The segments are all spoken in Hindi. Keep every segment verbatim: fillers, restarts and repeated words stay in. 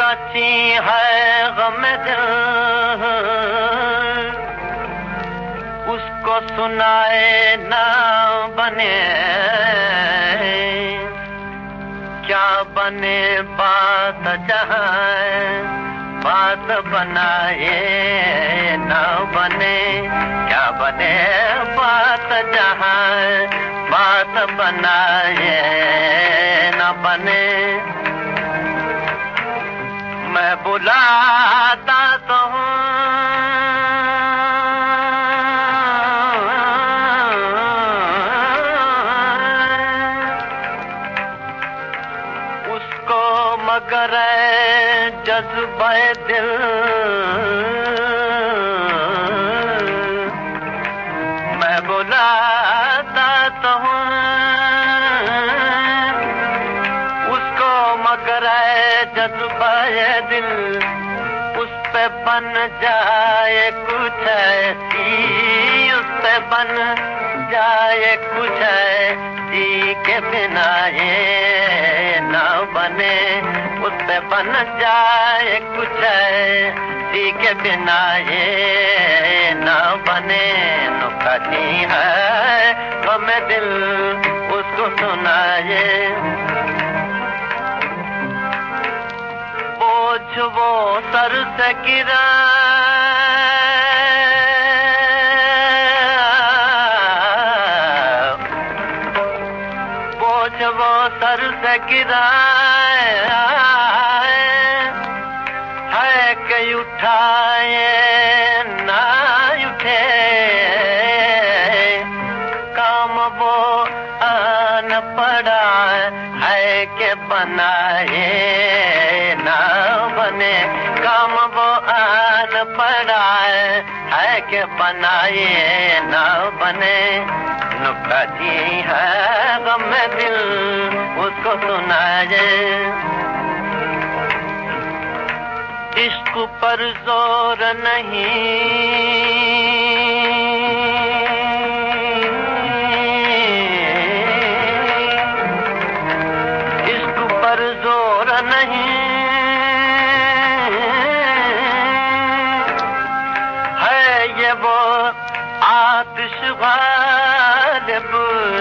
नुकाची है गम दिल, उसको सुनाए ना बने, क्या बने बात जहाँ बात बनाए ना बने, क्या बने बात जहाँ बात बनाए न बने। मैं बुलाता तो हूँ उसको, मगर जज्बे दिल मैं बुलाता तो हूँ उसको, मगर जज्बे दिल उस पे बन जाए कुछ ऐसी, उस पे बन जाए कुछ ऐसी के बिना ये न बने, उस पे बन जाए कुछ ऐसी के बिना ये न बने। नुकाची है गम दिल, उसको सुनाए, बोझ वो सर से गिरा बोझ वो सर से गिरा है कि उठाए ना उठे, काम वो आन पड़ा है कि बनाए ना बने, काम वो आन पड़ा है कि बनाए ना बने। नुकाची है गम दिल, उसको सुनाए, इश्क पर जोर नहीं, इश्क पर जोर नहीं है, ये वो आतिश गालिब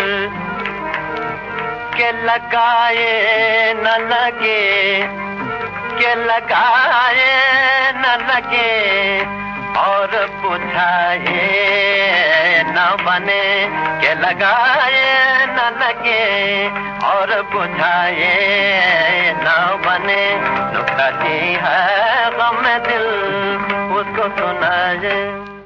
के लगाए न लगे, के लगाए न लगे और बुझाए न बने, के लगाए न लगे और बुझाए न बने। नुकाची है गम दिल, उसको सुनाए।